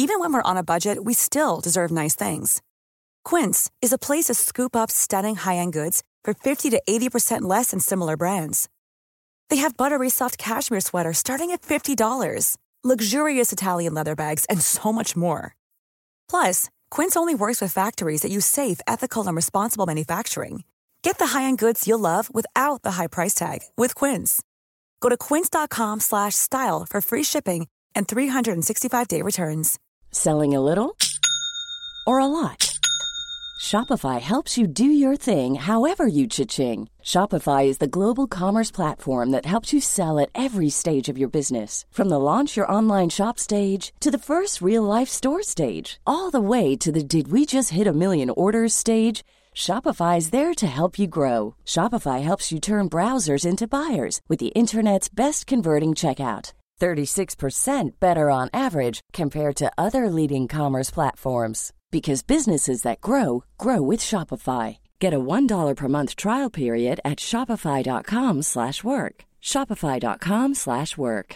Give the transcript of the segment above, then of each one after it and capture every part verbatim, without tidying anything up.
Even when we're on a budget, we still deserve nice things. Quince is a place to scoop up stunning high-end goods for fifty to eighty percent less than similar brands. They have buttery soft cashmere sweaters starting at fifty dollars, luxurious Italian leather bags, and so much more. Plus, Quince only works with factories that use safe, ethical, and responsible manufacturing. Get the high-end goods you'll love without the high price tag with Quince. Go to quince.com slash style for free shipping and three sixty-five day returns. Selling a little or a lot? Shopify helps you do your thing however you cha-ching. Shopify is the global commerce platform that helps you sell at every stage of your business. From the launch your online shop stage to the first real-life store stage, all the way to the did we just hit a million orders stage. Shopify is there to help you grow. Shopify helps you turn browsers into buyers with the internet's best converting checkout. thirty-six percent better on average compared to other leading commerce platforms. Because businesses that grow, grow with Shopify. Get a one dollar per month trial period at shopify.com slash work. Shopify.com slash work.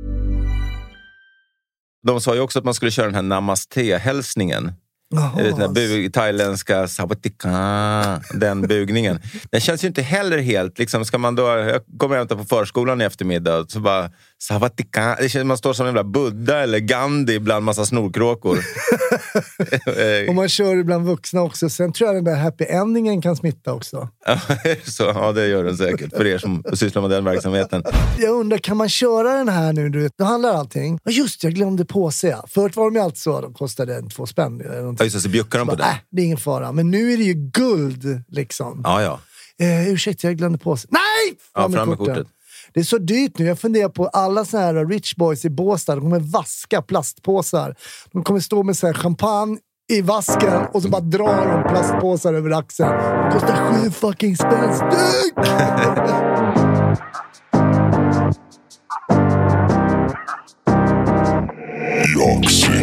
De sa ju också att man skulle köra den här namaste-hälsningen. Den här bug, thailändska sawatika, den bugningen. Den känns ju inte heller helt liksom, ska man då, jag kommer hämta på förskolan i eftermiddag så bara sawatika, det känns man står som en jävla Buddha eller Gandhi bland massa snorkråkor. Och man kör ibland vuxna också. Sen tror jag den där happy endingen kan smitta också. Så, ja, det gör den säkert för er som sysslar med den verksamheten. Jag undrar, kan man köra den här nu? Du vet, då handlar allting. Ja just, jag glömde på sig. Förut var de ju alltid så, de kostade två spänn eller ja, just det, så bjuckar de på det. Nej, det är ingen fara. Men nu är det ju guld, liksom. Ja, ja. Eh, ursäkta, jag glömde på sig. Nej! Fram, ja, fram med kortet. kortet. Det är så dyrt nu. Jag funderar på alla såna här rich boys i Båstad. De kommer vaska plastpåsar. De kommer stå med så här champagne i vasken och så bara drar de plastpåsar över axeln. Det kostar sju fucking spänn styck! Yoxi.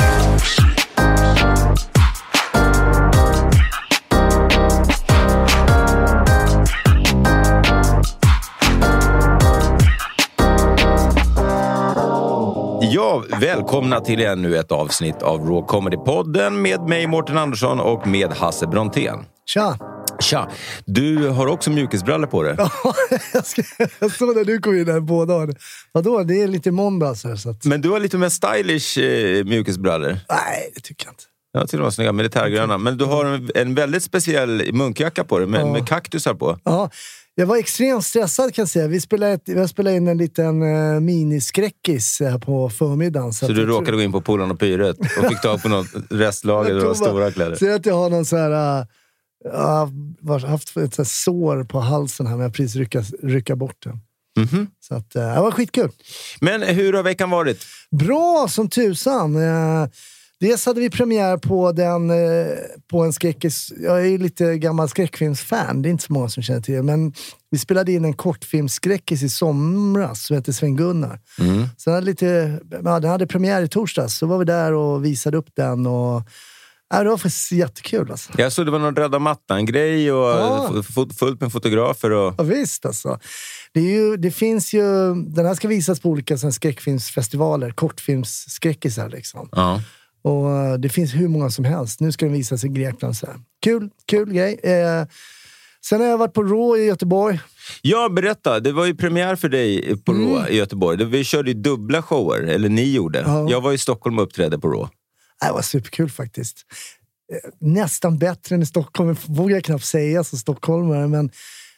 Ja, välkomna till ännu ett avsnitt av Raw Comedy-podden med mig Mårten Andersson och med Hasse Brontén. Tja! Tja, du har också mjukisbrallor på dig. Ja, jag, ska, jag såg när du kom in här båda. Vadå, det är lite måndags här. Så att... Men du har lite mer stylish eh, mjukisbrallor. Nej, det tycker jag inte. Ja, till och med snygga militärgröna. Men du har en, en väldigt speciell munkjacka på dig med, ja. med kaktusar på. Ja, jag var extremt stressad kan jag säga. Vi spelade, ett, vi spelade in en liten uh, miniskräckis här på förmiddagen. Så, så du råkade tror... gå in på Polan och Pyret och fick tag på något restlager och stora kläder? Så att jag har någon så här... Uh, jag har haft ett så här sår på halsen här, men jag precis rycka, rycka bort den. Mm-hmm. Så att, uh, det var skitkul. Men hur har veckan varit? Bra som tusan. Uh, Dels hade vi premiär på den eh, på en skräckis. Jag är ju lite gammal skräckfilmsfan. Det är inte så många som känner till det. Men vi spelade in en kortfilmsskräckis i somras som heter Sven-Gunnar. Mm. Så hade lite, ja, den hade premiär i torsdags. Så var vi där och visade upp den. Och, ja, det var faktiskt jättekul. Alltså. Jag såg det var någon rädda mattan-grej och ja. f- fullt med fotografer. Och... Ja visst alltså. Det, är ju, det finns ju, den här ska visas på olika sån, skräckfilmsfestivaler. Kortfilmsskräckisar liksom. Ja. Och det finns hur många som helst. Nu ska den visas i Grekland. Så här. Kul, kul grej. Eh, sen har jag varit på Raw i Göteborg. Ja, berätta. Det var ju premiär för dig på mm. Raw i Göteborg. Vi körde ju dubbla shower, eller ni gjorde. Ja. Jag var i Stockholm och uppträdde på Raw. Det var superkul faktiskt. Eh, nästan bättre än i Stockholm. Vågar jag knappt säga som stockholmare. Men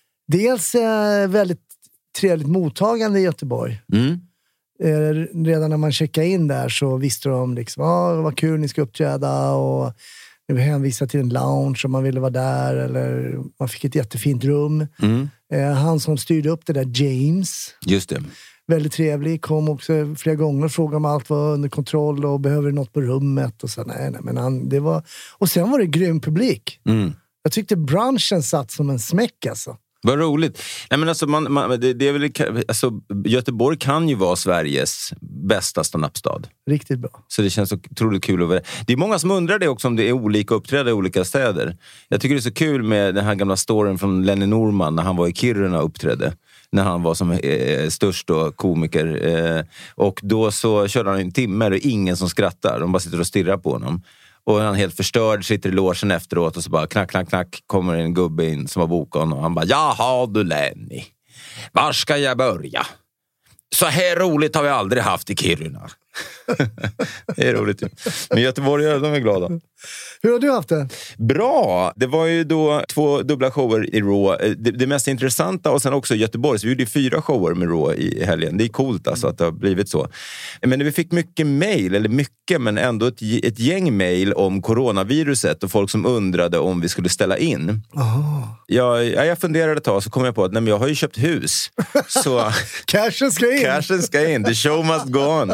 dels eh, väldigt trevligt mottagande i Göteborg. Mm. Redan när man checkade in där så visste de liksom, ja, ah, vad kul ni ska uppträda och ni vill hänvisa till en lounge om man ville vara där eller man fick ett jättefint rum. Mm. Eh, han som styrde upp det där, James. Just det. Väldigt trevlig, kom också flera gånger och frågade om allt var under kontroll och behöver något på rummet och så, nej, nej, men han, det var, och sen var det grym publik. Mm. Jag tyckte brunchen satt som en smäck alltså. Vad roligt. Nej, men alltså, man, man, det, det är väl, alltså, Göteborg kan ju vara Sveriges bästa stand-up-stad. Riktigt bra. Så det känns så otroligt kul att vara. Det är många som undrar det också om det är olika uppträdare i olika städer. Jag tycker det är så kul med den här gamla storyn från Lenny Norman när han var i Kiruna och uppträdde. när han var som eh, störst då, komiker. Eh, och då så körde han en timme och ingen som skrattar. De bara sitter och stirrar på honom. Och han helt förstörd, sitter i logen efteråt och så bara knack, knack, knack kommer en gubbe in som har bokat honom. Och han bara, jaha du Lenny, var ska jag börja? Så här roligt har vi aldrig haft i Kiruna. Det är roligt. Men göteborgare, de är glada. Hur har du haft det? Bra! Det var ju då två dubbla shower i Raw. Det, det mest intressanta, och sen också Göteborg. Så vi gjorde fyra shower med Raw i helgen. Det är coolt alltså att det har blivit så. Men vi fick mycket mejl, eller mycket, men ändå ett, ett gäng mejl om coronaviruset och folk som undrade om vi skulle ställa in. Oh. Jag, jag funderade ett tag, så kom jag på att nej, men jag har ju köpt hus. Så cashen ska in! Cashen ska in, the show must go on.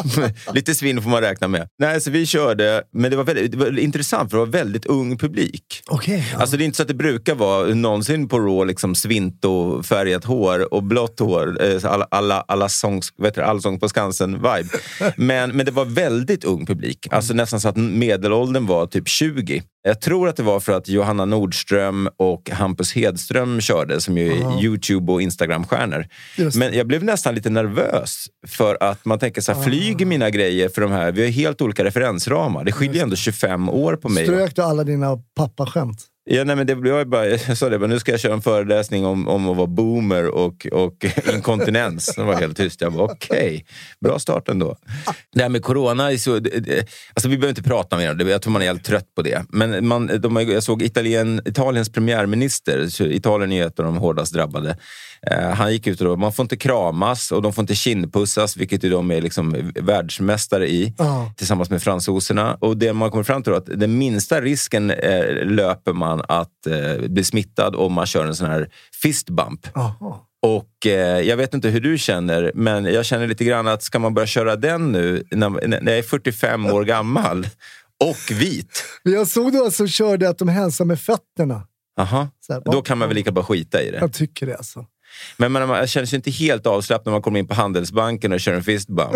Lite svinn får man räkna med. Nej, så vi körde, men det var väldigt, det var intressant för det var väldigt ung publik. Okay, ja. Alltså det är inte så att det brukar vara någonsin på Raw liksom svint och färgat hår och blått hår, alla, alla, alla sångs, vet du, allsång på Skansen-vibe. Men, men det var väldigt ung publik. Alltså nästan så att medelåldern var typ tjugo. Jag tror att det var för att Johanna Nordström och Hampus Hedström körde, som ju är Aha. YouTube- och Instagram-stjärnor. Men jag blev nästan lite nervös för att man tänker så här, flyger mina grejer för de här, vi har helt olika referensramar. Det skiljer ändå tjugofem år på mig. Strök du alla dina pappaskämt? Ja, nej, men det blev jag bara, jag sa det, men nu ska jag köra en föreläsning om, om att vara boomer och, och inkontinens. Det var helt tyst. Jag bara, okej, okay, bra start ändå. Det här med corona är så, alltså vi behöver inte prata mer om det, jag tror man är helt trött på det. Men man, de, jag såg Italien, Italiens premiärminister, Italien är ett av de hårdast drabbade. Uh, han gick ut och då, man får inte kramas och de får inte kindpussas, vilket ju de är liksom världsmästare i, uh. tillsammans med fransoserna. Och det man kommer fram till då, att den minsta risken uh, löper man att uh, bli smittad om man kör en sån här fist bump. Uh-huh. Och eh, jag vet inte hur du känner, men jag känner lite grann att ska man börja köra den nu när, när jag är fyrtiofem år gammal och vit. Jag såg då som körde att de hälsar med fötterna. Aha. Här, då kan man väl lika bara skita i det. Jag tycker det alltså. Men man, man känner sig inte helt avslappnad när man kommer in på Handelsbanken och kör en fistbump.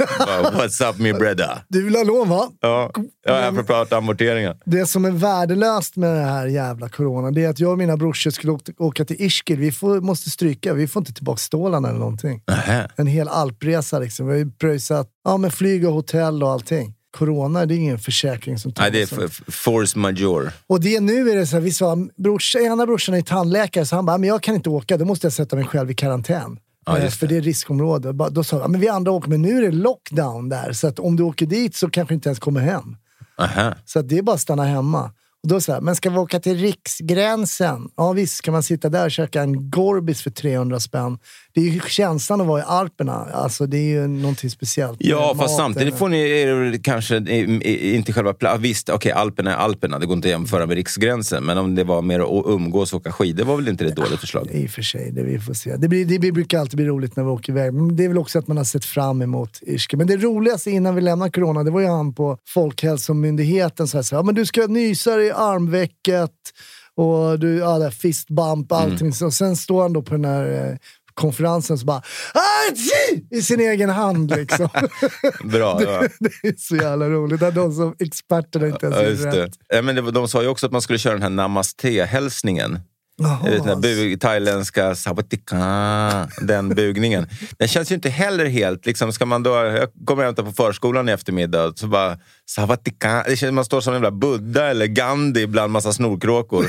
What's up, min breda? Du vill ha lån, va? Ja, jag är för att prata amorteringar. Det som är värdelöst med det här jävla corona, det är att jag och mina brorsor skulle åka, åka till Ischgl. Vi får, måste stryka, vi får inte tillbaka stålarna eller någonting. Aha. En hel alpresa liksom. Vi har ju pröjsat ja, med flyg och hotell och allting. Corona, det är ingen försäkring som tar. Nej, det är f- force majeure. Och det nu är det så här, vi sa, brors, ena brorsan är tandläkare, så han bara, men jag kan inte åka, då måste jag sätta mig själv i karantän. Ja, eh, för det är riskområde. Då sa jag, men vi andra åker, men nu är det lockdown där, så att om du åker dit så kanske inte ens kommer hem. Aha. Så att det är bara att stanna hemma. Och då så här, men ska vi åka till riksgränsen? Ja visst, ska man sitta där och köka en Gorbis för trehundra spänn. Det är ju känslan att vara i Alperna. Alltså det är ju någonting speciellt. Ja, fast samtidigt får ni kanske inte själva plats. Visst, okej, okay, Alperna är Alperna. Det går inte att jämföra med riksgränsen. Men om det var mer att umgås och åka skidor var väl inte det ett dåligt förslag? I och för sig, det vi får se. Det, blir, det brukar alltid bli roligt när vi åker iväg. Men det är väl också att man har sett fram emot Ischgl. Men det roligaste innan vi lämnar corona, det var ju han på Folkhälsomyndigheten så här, så här, ja, men du ska nysa i armvecket och du, ja, där fistbump, allting. Mm. Och sen står han då på den här eh, konferensen så bara i sin egen hand liksom. Bra, det, ja. Det är så jävla roligt. Det är de som experterna inte ens ja, just rätt. det. Ja, men det, de sa ju också att man skulle köra den här namaste-hälsningen. Jag vet, den här bug, thailändska sabatika, den bugningen. Den känns ju inte heller helt liksom, ska man då, jag kommer hämta på förskolan i eftermiddag så bara sabatika, det känns man står som en jävla Buddha eller Gandhi bland massa snorkråkor.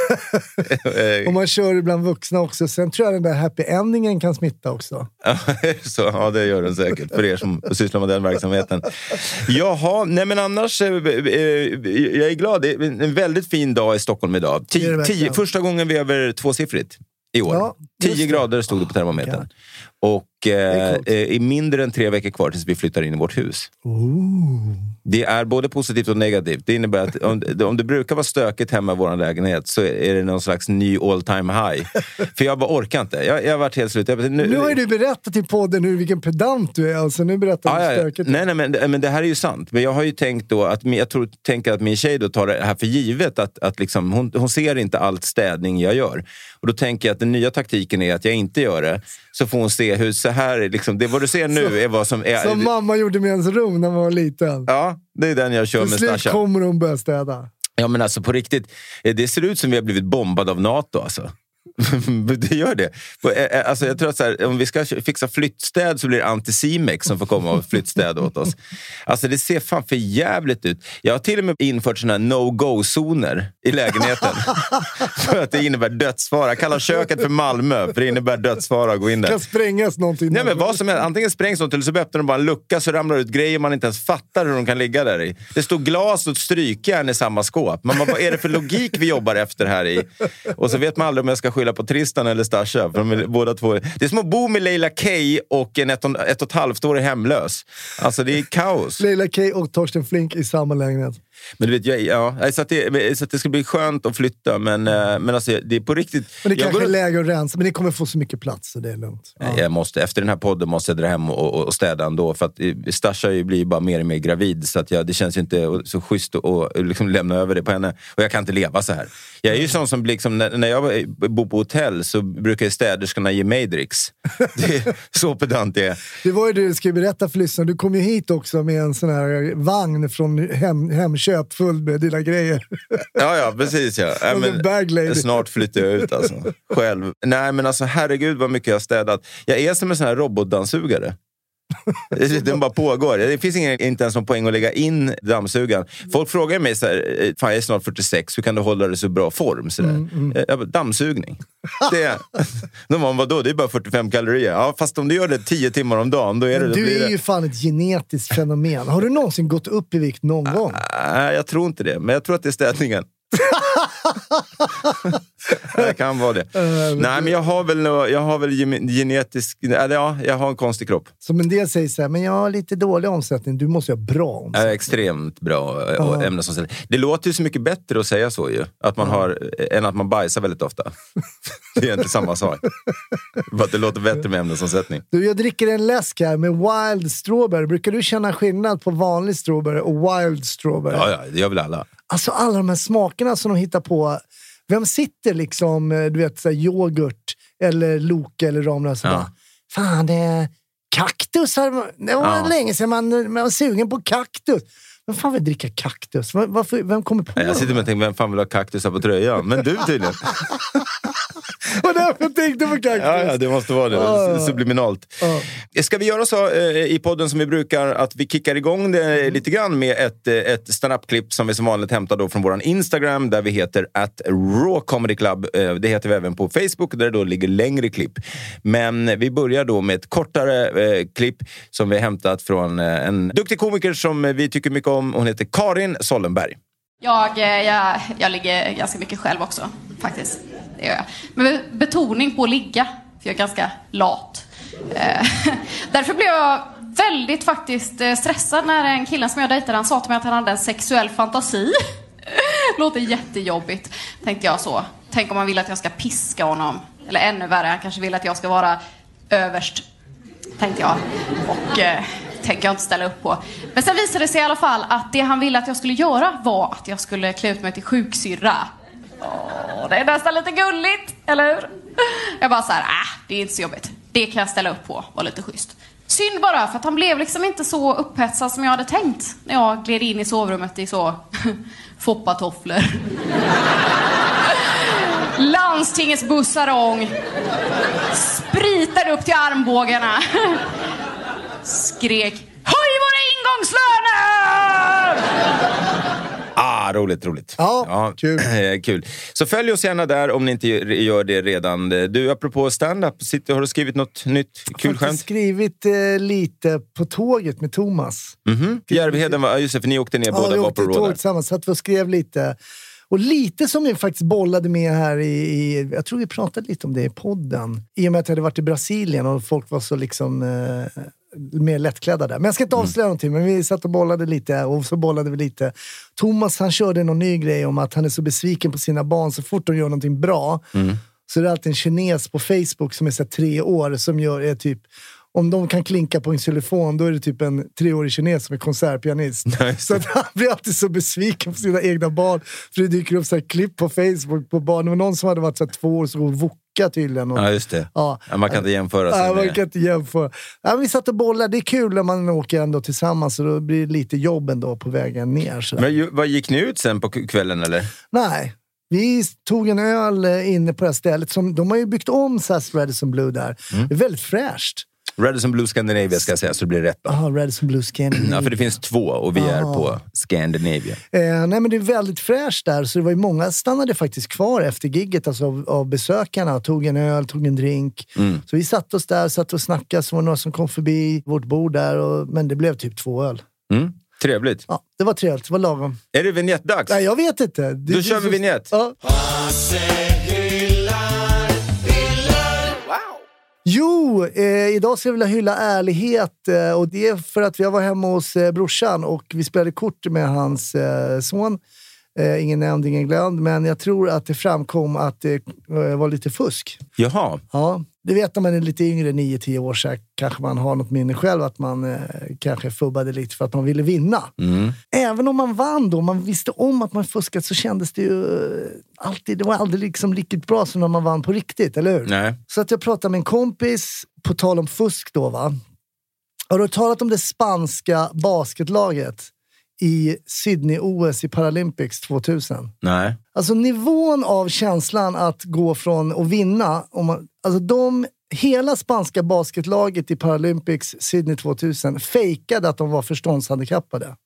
Och man kör bland vuxna också. Sen tror jag den där happy endingen kan smitta också. Så, ja, det gör den säkert för er som sysslar med den verksamheten. Jaha, nej men annars eh, jag är glad. Det är en väldigt fin dag i Stockholm idag. Tio, tio, första gången vi över tvåsiffrigt i år. Ja, tio grader stod det på termometern. Oh, och eh, är mindre än tre veckor kvar tills vi flyttar in i vårt hus. Ooh. Det är både positivt och negativt. Det innebär att om, om det brukar vara stökigt hemma i vår lägenhet så är det någon slags ny all time high. För jag bara orkar inte. Jag, jag har varit helt slut. Jag, nu, nu har ju du berättat i podden hur vilken pedant du är. Alltså, nu berättar du ah, stökigt. Nej, nej men, men det här är ju sant. Men jag har ju tänkt då att jag tror, tänker att min tjej då tar det här för givet. Att, att liksom, hon, hon ser inte allt städning jag gör. Och då tänker jag att den nya taktiken är att jag inte gör det. Så får hon se hur så här liksom, det vad du ser nu så, är vad som är... Som mamma gjorde med ens rum när man var liten. Ja, det är den jag kör till med Stasha. Stasha. Kommer hon börja städa. Ja men alltså på riktigt, det ser ut som vi har blivit bombade av NATO alltså. Det gör det. Alltså jag tror att så här, om vi ska fixa flyttstäd så blir det Anticimex som får komma och flyttstäd åt oss. Alltså det ser fan för jävligt ut. Jag har till och med infört såna här no-go-zoner i lägenheten. För att det innebär dödsfara. Kallar köket för Malmö för det innebär dödsfara att gå in där. Kan sprängas någonting. Nej men vad som helst. Antingen sprängs något eller så öppnar de bara en lucka så ramlar ut grejer man inte ens fattar hur de kan ligga där i. Det står glas och strykjärn i samma skåp. Man bara, vad är det för logik vi jobbar efter här i? Och så vet man aldrig om jag ska skylla på Tristan eller Stasha. För de är båda två. Det är som att bo med Leila Kay och en ett och, ett och ett halvt år är hemlös. Alltså det är kaos. Leila Kay och Torsten Flink i samma lägenhet. Men du vet, jag, ja, så, att det, så att det ska bli skönt att flytta. Men, men alltså, det är på riktigt... Men det kanske går... är läge att rensa. Men det kommer få så mycket plats så det är lugnt. Ja. Jag måste, efter den här podden måste jag dra hem och, och städa ändå. För att Stasha blir bara mer och mer gravid. Så att jag, det känns ju inte så schysst att och, liksom lämna över det på henne. Och jag kan inte leva så här. Jag är ju sån som liksom, när, när jag bor på hotell så brukar städerskorna ge mig dricks. Det är så pedant det är. Det var ju det du skulle berätta för lyssnarna. Du kom ju hit också med en sån här vagn från hem, Hemköp full med dina grejer. Ja, ja, precis. Ja. Äh, men, snart flyttar jag ut alltså. Själv. Nej, men alltså herregud vad mycket jag har städat. Jag är som en sån här robotdammsugare. Den bara pågår. Det finns ingen, inte ens någon poäng att lägga in dammsugaren. Folk frågar mig så här, fan jag är snart fyrtiosex, hur kan du hålla det så bra form? Så mm, mm. Jag bara, dammsugning. Det är, de bara, vadå? Det är bara fyrtiofem kalorier. Ja, fast om du gör det tio timmar om dagen, då är det... Men du är är det... ju fan ett genetiskt fenomen. Har du någonsin gått upp i vikt någon gång? Nej, jag tror inte det. Men jag tror att det är städningen. Det kan vara det. Uh, Nej, men jag har väl, jag har väl genetisk... Eller ja, jag har en konstig kropp. Som en del säger så här, men jag har lite dålig omsättning. Du måste ha bra omsättning. Äh, extremt bra uh. ämnesomsättning. Det låter ju så mycket bättre att säga så ju. Att man uh. har, än att man bajsar väldigt ofta. Det är inte samma sak. För det låter bättre med ämnesomsättning. Du, jag dricker en läsk här med wild strawberry. Brukar du känna skillnad på vanlig strawberry och wild strawberry? Ja, ja, det gör väl alla. Alltså alla de här smakerna som de hittar på. Vem sitter liksom, du vet, så här, yoghurt eller Loka eller Ramla så ja. Bara, fan det är kaktus här. Det var ja. Länge sedan man, man var sugen på kaktus. Vem fan vill dricka kaktus? Varför, vem kommer på Jag sitter med och tänker, vem fan vill ha kaktus här på tröjan? Men du tydligen. Och därför tänkte på kaktus. Ja, ja, det måste vara det. Oh. Subliminalt. Oh. Ska vi göra så eh, i podden som vi brukar, att vi kickar igång det mm. lite grann med ett, ett stand-up-klipp som vi som vanligt hämtar då från våran Instagram, där vi heter at Raw Comedy Club. Eh, det heter vi även på Facebook, där det då ligger längre klipp. Men vi börjar då med ett kortare eh, klipp som vi har hämtat från eh, en duktig komiker som vi tycker mycket om. Hon heter Karin Sollenberg. Jag, jag, jag ligger ganska mycket själv också, faktiskt. Det gör jag. Men betoning på att ligga, för jag är ganska lat. Därför blev jag väldigt faktiskt stressad när en kille som jag dejtade, han sa till mig att han hade en sexuell fantasi. Låter jättejobbigt, tänkte jag så. Tänk om han vill att jag ska piska honom. Eller ännu värre, han kanske vill att jag ska vara överst, tänkte jag. Och... tänker jag inte ställa upp på. Men sen visade det sig i alla fall att det han ville att jag skulle göra var att jag skulle klä ut mig till sjuksyrra. Åh, det är nästan lite gulligt, eller hur? Jag bara så här, äh, det är inte så jobbigt. Det kan jag ställa upp på, var lite schysst. Synd bara, för att han blev liksom inte så upphetsad som jag hade tänkt när jag gled in i sovrummet i så foppatofflor. Landstingets bussarong. Spritade upp till armbågarna. Skrek, höj våra ingångslöner! Ah, roligt, roligt. Ja, ja kul. kul. Så följ oss gärna där om ni inte gör det redan. Du, apropå stand-up, sitter, har du skrivit något nytt kul skämt? Jag har skrivit eh, lite på tåget med Thomas. Mm-hmm. Järvheden var, just det, för ni åkte ner, ja, båda var på råd. Ja, vi åkte tåget tillsammans, så att vi skrev lite. Och lite som vi faktiskt bollade med här i, i... Jag tror vi pratade lite om det i podden. I och med att jag hade varit i Brasilien och folk var så liksom... Eh, mer lättklädda där. Men jag ska inte avslöja mm. någonting, men vi satt och bollade lite och så bollade vi lite. Thomas, han körde någon ny grej om att han är så besviken på sina barn så fort de gör någonting bra. Mm. Så det är alltid en kines på Facebook som är så tre år som gör är typ, om de kan klinka på en telefon, då är det typ en treårig kines som är konsertpianist. Nice. Så att han blir alltid så besviken på sina egna barn. För det dyker upp så här klipp på Facebook på barn. Det var någon som hade varit så här två år så och voka tydligen. Och, ja, just det. Ja. Ja, man kan inte jämföra sig ja, med... man kan inte jämföra. Ja, vi satt och bollade. Det är kul när man åker ändå tillsammans, så då blir det lite jobb ändå på vägen ner. Så men ju, vad gick ni ut sen på kvällen, eller? Nej. Vi tog en öl inne på det här stället. Som, de har ju byggt om S A S Radisson Blu där. Mm. Det är väldigt fräscht. Radisson Blu Scandinavia ska jag säga, så det blir rätt. Ja, Radisson Blu Scandinavia. Ja, för det finns två och vi Aha. är på Scandinavia. Eh, nej, men det är väldigt fräscht där. Så det var ju många stannade faktiskt kvar efter gigget, alltså av, av besökarna. Tog en öl, tog en drink. Mm. Så vi satt oss där, satt och snackade. Så var det några som kom förbi vårt bord där. Och, men det blev typ två öl. Mm. Trevligt. Ja, det var trevligt. Det var lagom. Är det vignettdags? Nej, jag vet inte. Det, Då kör vi vignett. Ja. Jo, eh, idag ska jag vilja hylla ärlighet eh, och det är för att vi var hemma hos eh, brorsan och vi spelade kort med hans eh, son. Eh, ingen nämnd, ingen glömd, men jag tror att det framkom att det eh, var lite fusk. Jaha. Ja, det vet när man är lite yngre, nio tio år så kanske man har något minne själv att man eh, kanske fubbade lite för att man ville vinna. Mm. Även om man vann då, man visste om att man fuskat, så kändes det ju eh, alltid, det var aldrig liksom riktigt bra som när man vann på riktigt, eller hur? Nej. Så att jag pratade med en kompis på tal om fusk då, va? Har du talat om det spanska basketlaget i Sydney-O S i Paralympics tvåtusen? Nej. Alltså nivån av känslan att gå från att vinna, om man, alltså de, hela spanska basketlaget i Paralympics Sydney tvåtusen fejkade att de var förståndshandikappade.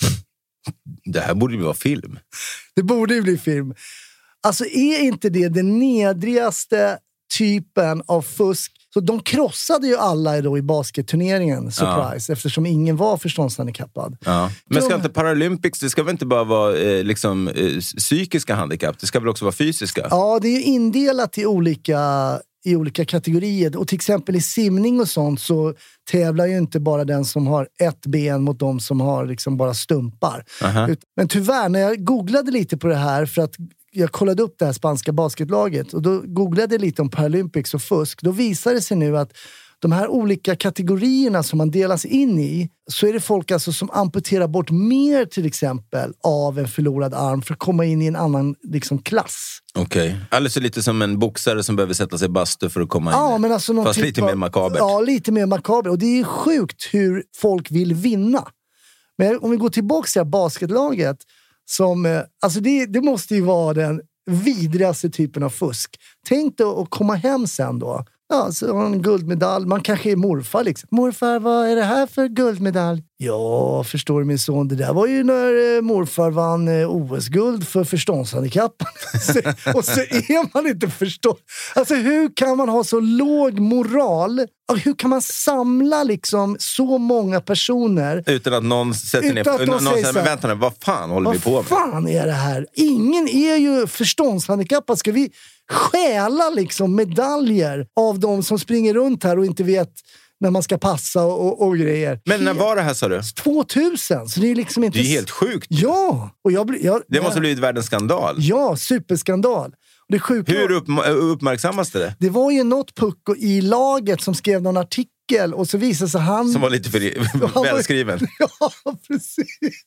Det här borde ju vara film. Det borde ju bli film. Alltså är inte det den nedrigaste typen av fusk? Så de krossade ju alla då i basketturneringen, surprise, ja. Eftersom ingen var förståndshandikappad. Ja. Men ska inte Paralympics, det ska väl inte bara vara eh, liksom, eh, psykiska handikapp, det ska väl också vara fysiska? Ja, det är ju indelat i olika, i olika kategorier. Och till exempel i simning och sånt så tävlar ju inte bara den som har ett ben mot de som har liksom bara stumpar. Uh-huh. Men tyvärr, när jag googlade lite på det här för att jag kollade upp det här spanska basketlaget och då googlade jag lite om Paralympics och fusk. Då visar det sig nu att de här olika kategorierna som man delas in i, så är det folk alltså som amputerar bort mer till exempel av en förlorad arm för att komma in i en annan liksom klass. Okej. Okay. Alltså lite som en boxare som behöver sätta sig i bastu för att komma in. Ja, men alltså fast typ lite mer makabert. Ja, lite mer makabert. Och det är sjukt hur folk vill vinna. Men om vi går tillbaka till det här basketlaget som, alltså det, det måste ju vara den vidrigaste typen av fusk. Tänk då att komma hem sen då. Ja, så har en guldmedalj. Man kanske är morfar liksom. Morfar, vad är det här för guldmedalj? Ja, förstår du min son. Det där var ju när eh, morfar vann eh, O S-guld för förståndshandikapp. Och så är man inte förstå. Alltså hur kan man ha så låg moral? Och hur kan man samla liksom så många personer utan att någon sätter ner att någon säger, säger men vänta nu, vad fan håller vad vi på med? Vad fan är det här? Ingen är ju förståndshandikappad. Ska vi stjäla liksom medaljer av de som springer runt här och inte vet när man ska passa och, och, och grejer? Men när var det här, sa du? tvåtusen, så det är liksom inte... Det är helt sjukt. Ja! Och jag, jag, det måste ha blivit världens skandal. Ja, superskandal. Och det sjuka, hur upp, uppmärksammas det? Det var ju något pucko i laget som skrev någon artikel och så visade sig han... Som var lite för välskriven. Ja, precis.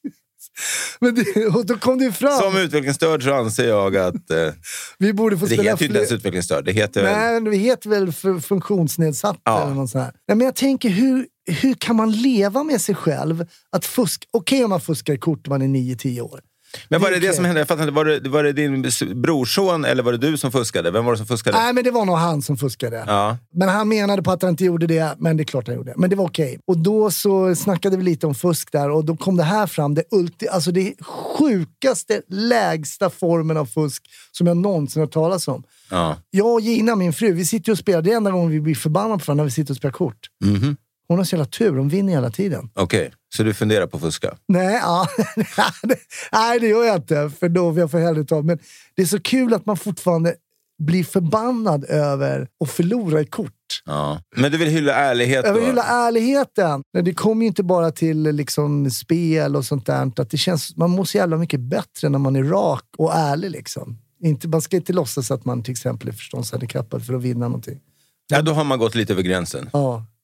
Men det, och då kom det fram. Som utvecklingsstörd så anser jag att eh, vi borde få det spela heter ju inte ens utvecklingsstörd. Det heter Nej, väl... vi heter väl för funktionsnedsatt ja. eller något sånt här. Nej, men jag tänker, hur, hur kan man leva med sig själv att fuska? Okej, okay, om man fuskar kort när man är nio tio år. Men var det det, det som hände? Jag fattar inte, var det, var det din brorson eller var det du som fuskade? Vem var det som fuskade? Nej, men det var nog han som fuskade. Ja. Men han menade på att han inte gjorde det, men det är klart han gjorde. Men det var okej. Okay. Och då så snackade vi lite om fusk där och då kom det här fram. Det, ulti, alltså det sjukaste, lägsta formen av fusk som jag någonsin har talat om. Ja. Jag och Gina, min fru, vi sitter och spelar. Det är enda gången vi blir förbannade på när vi sitter och spelar kort. Mhm. Hon har så jävla tur, hon vinner hela tiden. Okej, okay. Så du funderar på att fuska? Nej, ja. Nej, det gör jag inte. För då jag får hellre ta. Men det är så kul att man fortfarande blir förbannad över att förlora i kort. Ja. Men du vill hylla ärlighet då? Jag vill hylla ärligheten. Det kommer ju inte bara till liksom, spel och sånt där. Att det känns, man mår så jävla mycket bättre när man är rak och ärlig. Liksom. Inte, man ska inte låtsas att man till exempel är förståndshandikappad för att vinna någonting. Ja, då har man gått lite över gränsen. Ja.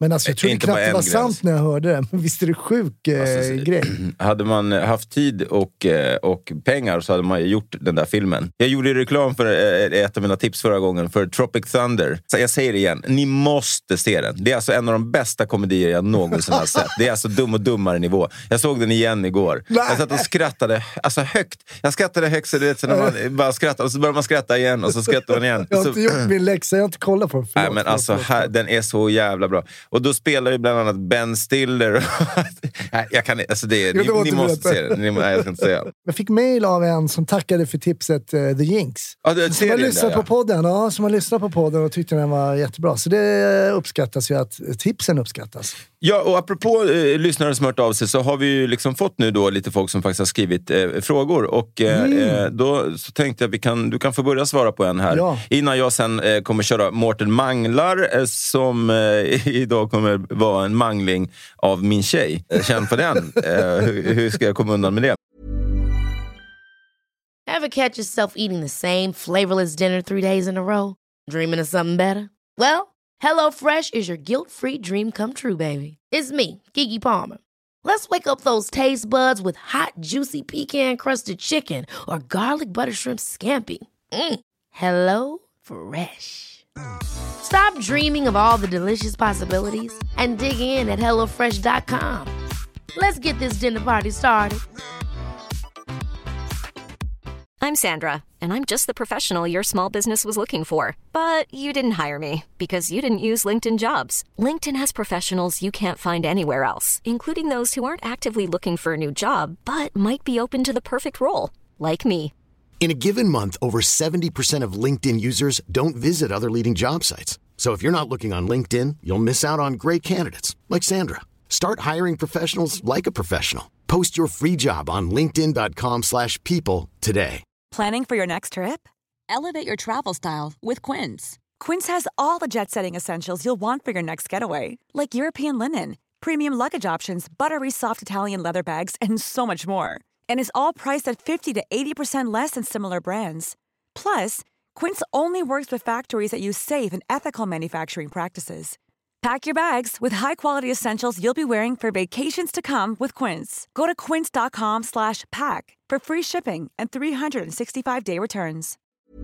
Men alltså, jag trodde inte knappt det var gräns. sant när jag hörde det. Men visst är det sjuk eh, alltså, grej? Hade man haft tid och, och pengar så hade man ju gjort den där filmen. Jag gjorde reklam för ett av mina tips förra gången för Tropic Thunder. Så jag säger det igen, ni måste se den. Det är alltså en av de bästa komedier jag någonsin har sett. Det är alltså dum och dummare nivå. Jag såg den igen igår. Nej. Jag satt och skrattade, alltså högt. Jag skrattade högt så du vet, så när man bara skrattar och så börjar man skratta igen och så skrattar man igen. Jag har så, inte gjort min läxa, jag har inte kollat på den. Nej, men alltså, här, den är så jävla bra. Och då spelar ju bland annat Ben Stiller. Nej, jag kan alltså det, ni, ni måste se det. Ni, nej, jag ska inte säga. Jag fick mejl av en som tackade för tipset uh, The Jinx. Ja, det, som har lyssnat där, på ja. podden. Ja, som har lyssnat på podden och tyckte den var jättebra. Så det uppskattas ju att tipsen uppskattas. Ja, och apropå eh, lyssnare som hört av sig så har vi ju liksom fått nu då lite folk som faktiskt har skrivit eh, frågor. Och eh, mm. då så tänkte jag att vi kan, du kan få börja svara på en här. Ja. Innan jag sen eh, kommer köra Mårten Manglar eh, som eh, idag kommer vara en mangling av min tjej. Känn på den. Eh, hur, hur ska jag komma undan med det? Ever catch yourself eating the same flavorless dinner three days in a row? Dreaming of something better? Well, HelloFresh is your guilt-free dream come true, baby. It's me, Keke Palmer. Let's wake up those taste buds with hot, juicy pecan-crusted chicken or garlic butter shrimp scampi. Mm. Hello Fresh. Stop dreaming of all the delicious possibilities and dig in at hello fresh dot com. Let's get this dinner party started. I'm Sandra, and I'm just the professional your small business was looking for. But you didn't hire me because you didn't use LinkedIn Jobs. LinkedIn has professionals you can't find anywhere else, including those who aren't actively looking for a new job, but might be open to the perfect role, like me. In a given month, over seventy percent of LinkedIn users don't visit other leading job sites. So if you're not looking on LinkedIn, you'll miss out on great candidates, like Sandra. Start hiring professionals like a professional. Post your free job on linkedin dot com slash people today. Planning for your next trip? Elevate your travel style with Quince. Quince has all the jet-setting essentials you'll want for your next getaway, like European linen, premium luggage options, buttery soft Italian leather bags, and so much more. And is all priced at fifty to eighty percent less than similar brands. Plus, Quince only works with factories that use safe and ethical manufacturing practices. Pack your bags with high-quality essentials you'll be wearing for vacations to come with Quince. Go to quince dot com slash pack for free shipping and three sixty-five day returns.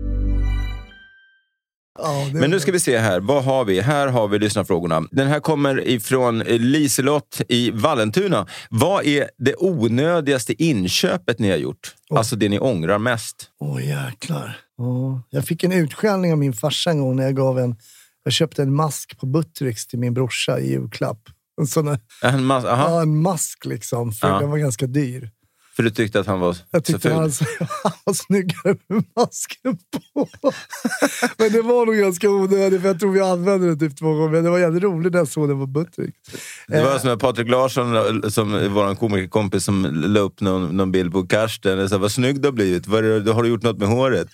Oh, Men nu ska vi se här, vad har vi? Här har vi lyssnarfrågorna. Den här kommer ifrån Liselott i Vallentuna. Vad är det onödigaste inköpet ni har gjort? Oh. Alltså det ni ångrar mest. Åh oh, jäklar. Oh. Jag fick en utskällning av min farsa en gång när jag gav en... Jag köpte en mask på Buttericks till min brorsa i julklapp. En sån här, en, mas- ja, en mask liksom, för ja. Den var ganska dyr. För du tyckte att han var jag så ful? Han, han var snyggare med masken på. Men det var nog ganska onödigt, för jag tror vi använde det typ två gånger. Men det var jävligt roligt när jag såg det på Buttericks. Det var som Patrik Larsson, som vår komikerkompis, som la upp någon, någon bild på Karsten. Och sa, vad snygg du har blivit. Var det, har du gjort något med håret?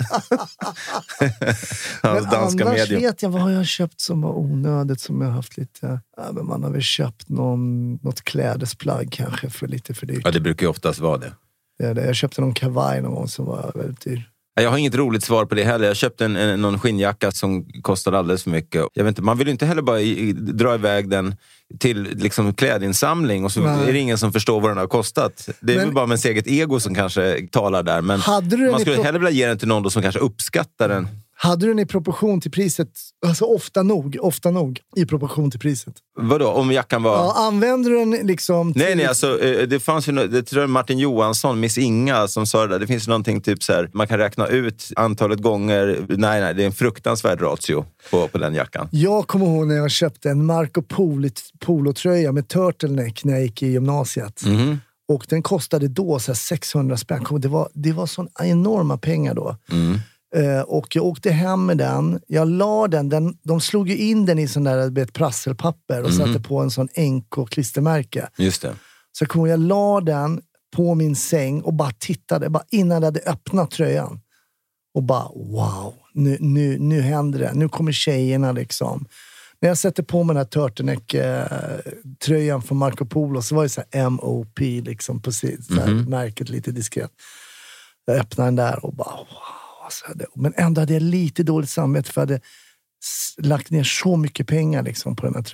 Men danska annars medium. Vet jag vad har jag köpt som var onödigt, som jag har haft lite... Ja, men man har väl köpt någon, något klädesplagg kanske för lite för dyrt. Ja, det brukar ju oftast vara det. Det är det. Jag köpte någon kavaj någon gång som var väldigt dyr. Jag har inget roligt svar på det heller. Jag köpte en, en, någon skinnjacka som kostade alldeles för mycket. Jag vet inte, man vill ju inte heller bara i, dra iväg den till liksom klädinsamling och så Nej. Är det ingen som förstår vad den har kostat. Det är men, väl bara med ens eget ego som kanske talar där. Men man skulle pro- hellre vilja ge den till någon då som kanske uppskattar den. Hade du den i proportion till priset? Alltså ofta nog, ofta nog i proportion till priset. Vadå? Om jackan var... Ja, använder du den liksom till... Nej, nej, alltså det fanns ju, det tror jag Martin Johansson, Miss Inga, som sa det där. Det finns ju någonting typ så här, man kan räkna ut antalet gånger. Nej, nej, det är en fruktansvärd ratio på, på den jackan. Jag kommer ihåg när jag köpte en Marco Polo-tröja med turtleneck när jag gick i gymnasiet. Mm. Och den kostade då så här sexhundra spänn. Det var, det var sån enorma pengar då. Mm. Uh, och jag åkte hem med den. Jag la den, den de slog ju in den i sån där ett prasselpapper och mm. satte på en sån N K-klistermärke. Just det. Så kom jag la den på min säng och bara tittade, bara innan jag hade öppnat tröjan. Och bara, wow, nu, nu, nu händer det. Nu kommer tjejerna liksom. När jag sätter på mig den här Turtleneck-tröjan från Marco Polo så var det så här M O P liksom på sitt, så här, mm. märket lite diskret. Jag öppnade den där och bara, wow. Men ändå hade jag lite dåligt samvete för jag hade lagt ner så mycket pengar liksom på den här tröjan.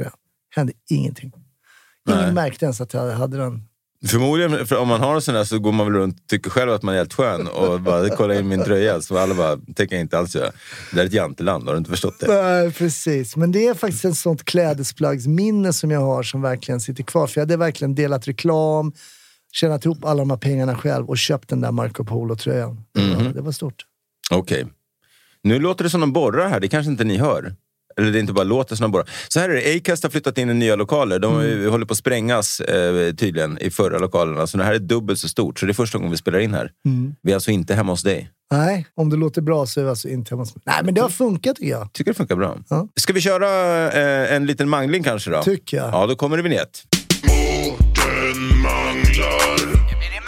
Hände ingenting. Ingen Nej. märkte ens att jag hade den. Förmodligen, för om man har en sån här så går man väl runt och tycker själv att man är helt skön och bara kollar in min tröja så alla bara, tänker jag inte alls göra. Det är ett janteland, har du inte förstått det? Nej, precis. Men det är faktiskt ett sånt klädesplaggsminne som jag har som verkligen sitter kvar. För jag hade verkligen delat reklam, tjänat ihop alla de här pengarna själv och köpt den där Marco Polo-tröjan. Mm-hmm. Ja, det var stort. Okej. Okay. Nu låter det som de borrar här, det kanske inte ni hör. Eller det är inte bara låter som de borrar. Så här är det, Acast har flyttat in i nya lokaler. De mm. håller på att sprängas eh, tydligen i förra lokalerna. Så det här är dubbelt så stort. Så det är första gången vi spelar in här. Mm. Vi är alltså inte hemma hos dig. Nej, om det låter bra så är vi alltså inte hemma hos mig. Nej, men det har funkat tycker jag. Tycker det funkar bra. Ja. Ska vi köra eh, en liten mangling kanske då? Tycker jag. Ja, då kommer det vignett. Mårten manglar.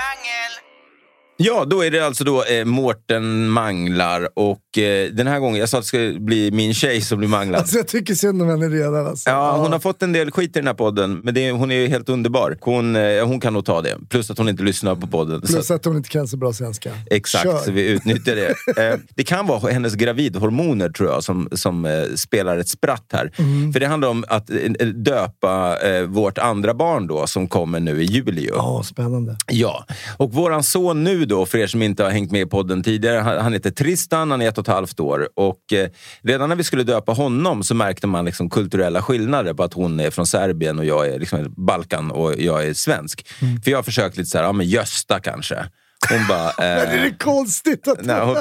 Ja, då är det alltså då eh, Mårten manglar och eh, den här gången, jag sa att det skulle bli min tjej som blir manglad. Alltså jag tycker synd om henne redan. Alltså. Ja, hon har fått en del skit i den här podden, men det, hon är ju helt underbar. Hon, eh, hon kan nog ta det, plus att hon inte lyssnar på podden. Plus så. Att hon inte kan så bra svenska. Exakt, Kör. Så vi utnyttjar det. eh, det kan vara hennes gravidhormoner tror jag som, som eh, spelar ett spratt här. Mm. För det handlar om att eh, döpa eh, vårt andra barn då som kommer nu i juli. Ja, oh, spännande. Ja, och våran son nu då, för er som inte har hängt med i podden tidigare, han heter Tristan, han är ett och ett halvt år och eh, redan när vi skulle döpa honom så märkte man liksom kulturella skillnader på att hon är från Serbien och jag är liksom Balkan och jag är svensk. Mm. För jag har försökt lite så här, ja men Gösta kanske. Hon bara... Eh, men är det konstigt att... Nej, hon,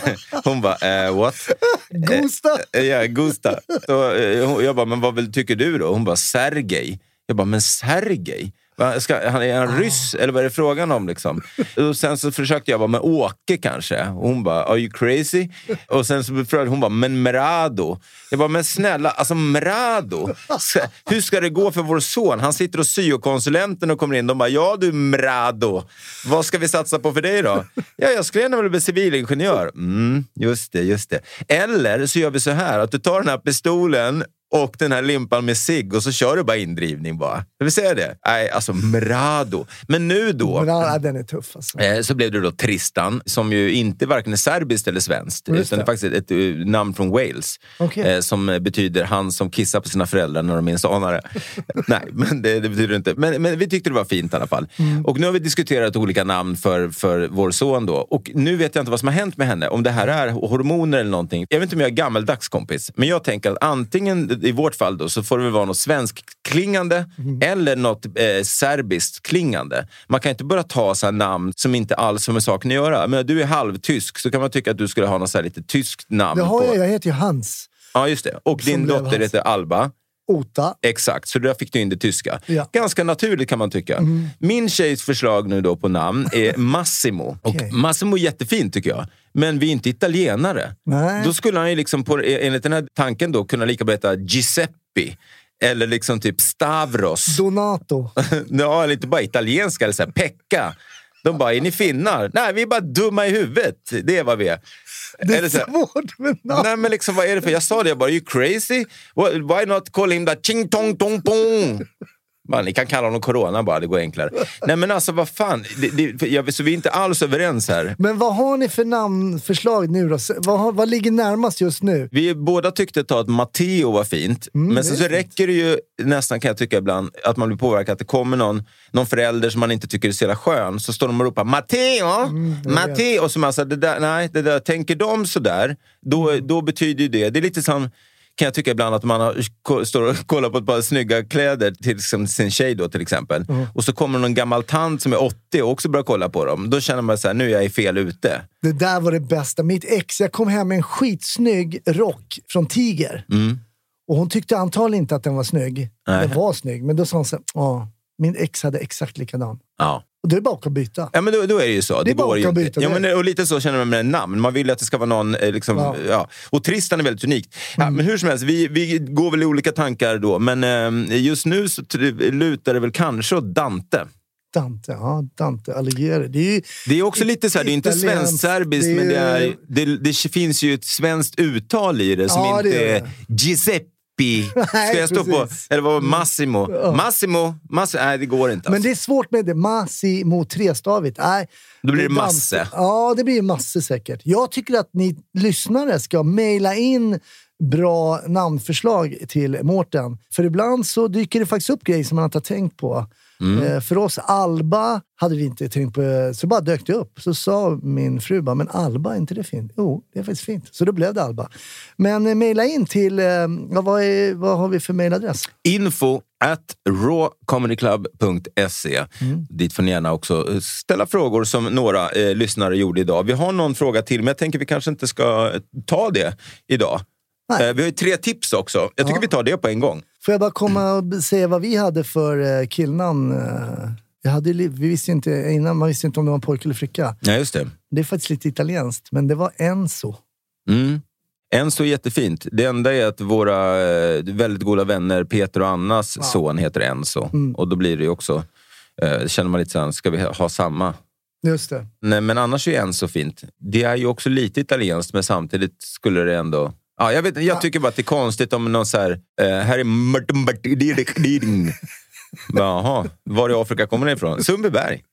hon bara, eh, what? Gusta? Eh, ja, Gusta. Så, eh, jag bara, men vad väl tycker du då? Hon bara, Sergej. Jag bara, men Sergej? Ska, han är en ryss, eller vad är det frågan om liksom? Och sen så försökte jag bara, men Åke kanske? Och hon bara, are you crazy? Och sen så frågade hon bara, men Mrado? Jag bara, men snälla, alltså Mrado? Hur ska det gå för vår son? Han sitter och syokonsulenten och kommer in, de bara, ja du Mrado, vad ska vi satsa på för dig då? Ja, jag skulle gärna vilja bli civilingenjör. Mm, just det, just det. Eller så gör vi så här, att du tar den här pistolen och den här limpan med sig och så kör du bara indrivning bara. Jag vill säga det. Nej, alltså Mrado. Men nu då... Mrado, den är tuff alltså. Eh, så blev det då Tristan, som ju inte varken är serbiskt eller svenskt. Just utan det är faktiskt ett, ett namn från Wales. Okay. Eh, som betyder han som kissar på sina föräldrar när de minst anar det. Nej, men det, det betyder inte. Men, men vi tyckte det var fint i alla fall. Mm. Och nu har vi diskuterat olika namn för, för vår son då. Och nu vet jag inte vad som har hänt med henne. Om det här är hormoner eller någonting. Jag vet inte om jag är gammaldags kompis. Men jag tänker att antingen... I vårt fall då, så får det väl vara något svensk klingande mm. eller något eh, serbiskt klingande. Man kan inte bara ta så här namn som inte alls har med saken att göra. Men du är halvtysk så kan man tycka att du skulle ha något så här lite tyskt namn. Det har på. jag, jag heter ju Hans. Ja, just det. Och som din dotter Hans. Heter Alba. Ota. Exakt, så där fick du in det tyska. Ja. Ganska naturligt kan man tycka. Mm. Min tjejs förslag nu då på namn är Massimo. Okay. Och Massimo är jättefint tycker jag. Men vi är inte italienare. Nej. Då skulle han ju liksom på, enligt den här tanken då kunna lika berätta Giuseppe. Eller liksom typ Stavros. Donato. Ja, eller inte bara italienska. Eller så här, Pekka. De bara, är ni finnar? Nej, vi är bara dumma i huvudet. Det är vad vi är. Det är svårt med namn. Nej, men liksom, vad är det för? Jag sa det, jag bara, are you crazy? Why not call him that ching tong tong pong? Man, ni kan kalla honom corona bara, det går enklare. Nej men alltså vad fan, det, det, jag, så vi är inte alls överens här. Men vad har ni för namnförslag nu då? Vad, vad ligger närmast just nu? Vi båda tyckte att Matteo var fint. Mm, men sen så räcker det ju nästan, kan jag tycka ibland, att man blir påverkad att det kommer någon, någon förälder som man inte tycker är så jävla skön. Så står de och ropar Matteo, mm, Matteo. Och så man säger, det där, nej, det där, tänker de sådär, då, då betyder ju det. Det är lite som... Kan jag tycka ibland att man har, står och kollar på ett par snygga kläder till liksom, sin tjej då till exempel. Mm. Och så kommer någon gammal tant som är åttio och också börjar kolla på dem. Då känner man så här, nu är jag i fel ute. Det där var det bästa. Mitt ex, jag kom hem med en skitsnygg rock från Tiger. Mm. Och hon tyckte antagligen inte att den var snygg. Nej. Den var snygg, men då sa hon så här, ja, min ex hade exakt likadan. Ja. Och det är bara att byta. Ja, men då, då är det ju så. Det, det är bara att byta. Ja, men, och lite så känner man med namn. Man vill att det ska vara någon, liksom, ja. Ja. Och Tristan är väldigt unikt. Ja, mm. Men hur som helst, vi, vi går väl i olika tankar då. Men eh, just nu så lutar det väl kanske åt Dante. Dante, ja, Dante Alighieri. Det är ju det är också lite så här, det är inte svenskt-serbiskt, det är, men det, är, det, det finns ju ett svenskt uttal i det som ja, inte det är Giuseppe. Ska nej, jag stå precis. På, eller vad var Massimo? Ja. Massimo, Massimo, nej det går inte. Men alltså. Det är svårt med det, Massimo trestavigt. Nej. Då blir det masse. Ja, det blir masse säkert. Jag tycker att ni lyssnare ska mejla in bra namnförslag till Mårten. För ibland så dyker det faktiskt upp grejer som man inte har tänkt på. Mm. Eh, för oss, Alba hade vi inte tänkt på, så bara dök det upp. Så sa min fru bara, men Alba, är inte det fint? Jo, det är faktiskt fint. Så då blev det Alba. Men eh, mejla in till, eh, vad, är, vad har vi för mejladress? Info at raw comedy club punkt se. Mm. Dit får ni gärna också ställa frågor som några eh, lyssnare gjorde idag. Vi har någon fråga till, men jag tänker vi kanske inte ska ta det idag. Eh, vi har ju tre tips också. Jag tycker ja. vi tar det på en gång. Får jag bara komma och säga vad vi hade för killnamn? Jag hade, vi visste inte innan, man visste inte om det var en pojke eller flicka. Ja, just det. Det är faktiskt lite italienskt, men det var Enzo. Mm. Enzo är jättefint. Det enda är att våra väldigt goda vänner Peter och Annas ja. son heter Enzo. Mm. Och då blir det ju också, eh, känner man lite såhär, ska vi ha samma? Just det. Nej, men annars är Enzo fint. Det är ju också lite italienskt, men samtidigt skulle det ändå... Ja, jag, vet, jag tycker bara att det är konstigt om någon så här... Eh, här är Martin. Jaha, var i Afrika kommer det ifrån? Sundbyberg.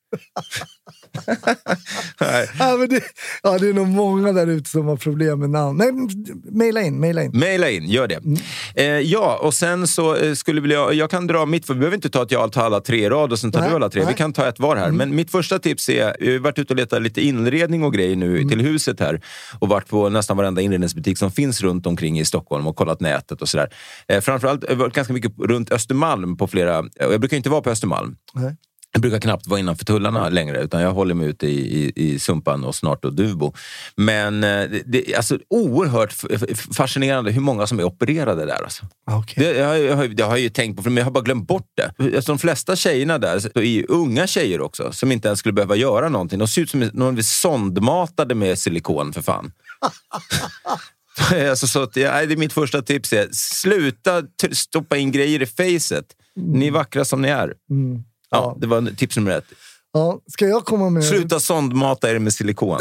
ja, men det, ja, det är nog många där ute som har problem med namn. Nej, mejla in, mejla in. Mejla in, gör det. Mm. Eh, ja, och sen så eh, skulle vi, jag, jag kan dra mitt, för vi behöver inte ta att jag tar alla tre rad och sen tar nej, du alla tre. Nej. Vi kan ta ett var här. Mm. Men mitt första tips är, jag har varit ute och letat lite inredning och grejer nu mm. till huset här. Och varit på nästan varenda inredningsbutik som finns runt omkring i Stockholm och kollat nätet och sådär. Eh, framförallt jag har varit ganska mycket runt Östermalm på flera, jag brukar inte vara på Östermalm. Nej. Jag brukar knappt vara innanför tullarna längre, utan jag håller mig ute i, i, i Sumpan och snart och Duvbo. Men det, det är alltså oerhört fascinerande hur många som är opererade där. Alltså. Okay. Det, jag, jag, jag har ju tänkt på, för jag har bara glömt bort det. Alltså, de flesta tjejerna där är unga tjejer också, som inte ens skulle behöva göra någonting. De ser ut som någon vi sondmatade med silikon, för fan. Alltså, så att, ja, det är mitt första tips. Är, sluta t- stoppa in grejer i facet. Mm. Ni är vackra som ni är. Mm. Ja, ja, det var tips nummer ett. Ja, ska jag komma med... Sluta sondmata er med silikon.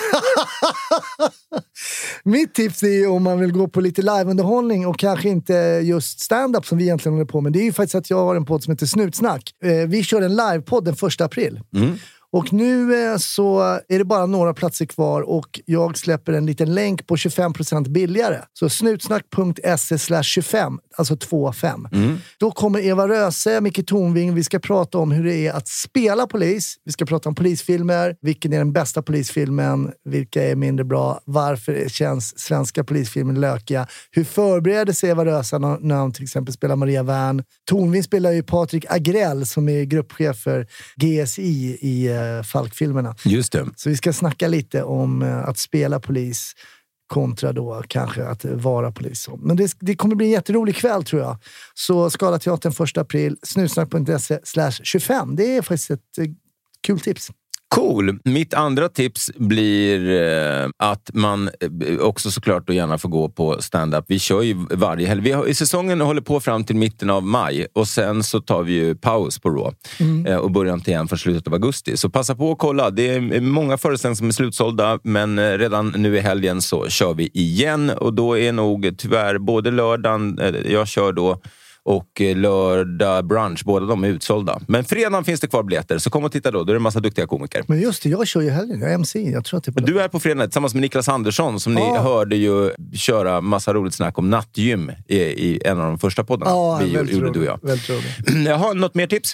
Mitt tips är om man vill gå på lite liveunderhållning och kanske inte just stand-up som vi egentligen håller på med. Det är ju faktiskt att jag har en podd som heter Snutsnack. Vi kör en livepodd den första april. Mm. Och nu så är det bara några platser kvar och jag släpper en liten länk på tjugofem procent billigare. Så snutsnack punkt se slash tjugofem, alltså två fem. Mm. Då kommer Eva Röse, Micke Tornving, vi ska prata om hur det är att spela polis. Vi ska prata om polisfilmer, vilken är den bästa polisfilmen, vilka är mindre bra, varför känns svenska polisfilmer lökiga, hur förbereder sig Eva Röse när hon till exempel spelar Maria Wern. Tornving spelar ju Patrik Agrell som är gruppchef för G S I i Falk-filmerna. Just det. Så vi ska snacka lite om uh, att spela polis kontra då kanske att vara polis. Men det, det kommer bli en jätterolig kväll tror jag. Så Skalateatern första april, snutsnack punkt se slash tjugofem. Det är faktiskt ett uh, kul tips. Cool. Mitt andra tips blir eh, att man eh, också såklart då gärna får gå på stand-up. Vi kör ju varje helg. Vi har, i säsongen håller på fram till mitten av maj och sen så tar vi ju paus på Raw mm. eh, och börjar inte igen för slutet av augusti. Så passa på att kolla. Det är många föreställningar som är slutsålda, men eh, redan nu i helgen så kör vi igen och då är nog tyvärr både lördagen, eh, jag kör då, och lördag brunch, båda de är utsålda. Men fredagen finns det kvar biljetter, så kom och titta då, då är det en massa duktiga komiker. Men just det, jag kör ju helgen, jag är M C, jag tror att det är på Du är på fredag tillsammans med Niklas Andersson, som ah. ni hörde ju köra massa roligt snack om nattgym i, i en av de första poddarna. Ah, vi gjorde, gjorde du och jag. Jag har något mer tips?